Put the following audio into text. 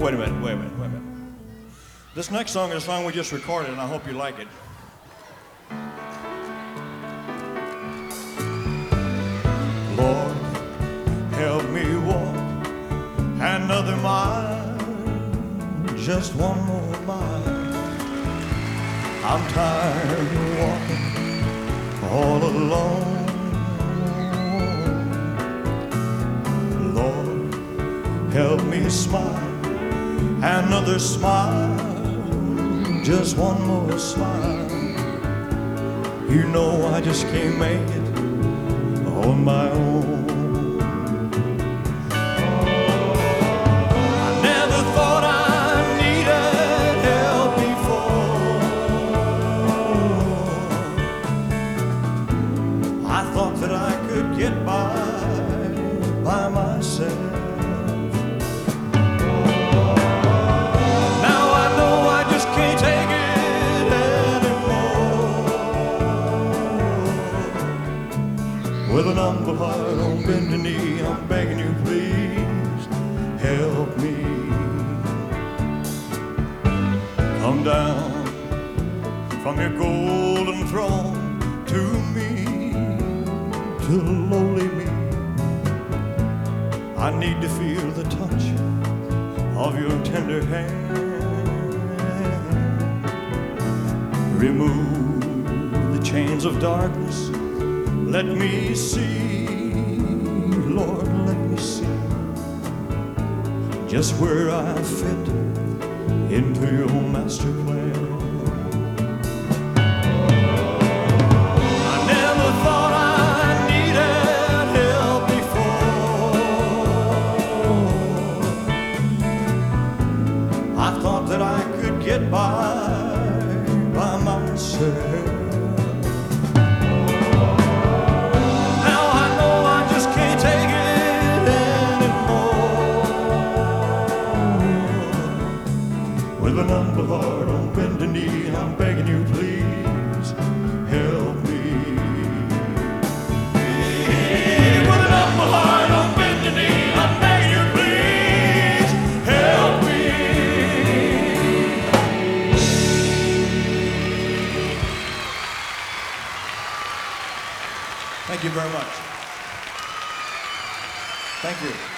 Wait a minute. This next song is a song we just recorded, and I hope you like it. Lord, help me walk another mile, just one more mile. I'm tired of walking all alone. Lord, help me smile, another smile, just one more smile. You know I just can't make it on my own. I never thought I needed help before. I thought that I could get by myself. With an humble heart on bended knee, I'm begging you, please help me. Come down from your golden throne to me, to the lowly me. I need to feel the touch of your tender hand. Remove the chains of darkness. Let me see, Lord, let me see just where I fit into your master plan. I never thought I needed help before. I thought that I could get by myself. With an humble heart on bended knee, I'm begging you, please help me. With an humble heart on bended knee, I'm begging you, please help me. Thank you very much. Thank you.